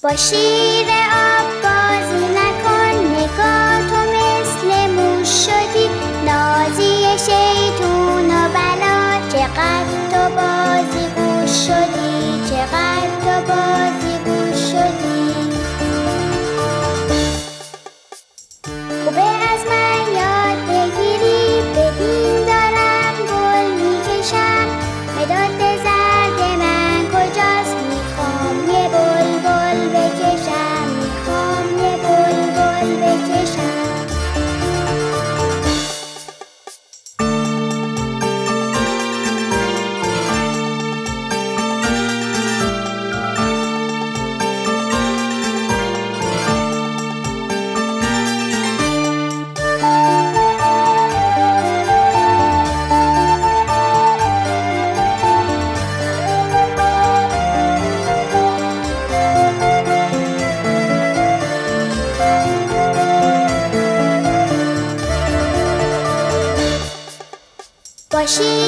با شیر آب بازی نکن، نگاه تو مثل موش شدی. نازی شیطون و بلا، چقدر تو بازی گوش شدی، چقدر تو بازی گوش شدی. خوبه از من یاد بگیری، بدین دارم گل میکشم. مداد زرد من کجاست؟ میخوام یه بلبل بکشم، میخوام یه بلبل بکشم. با شیر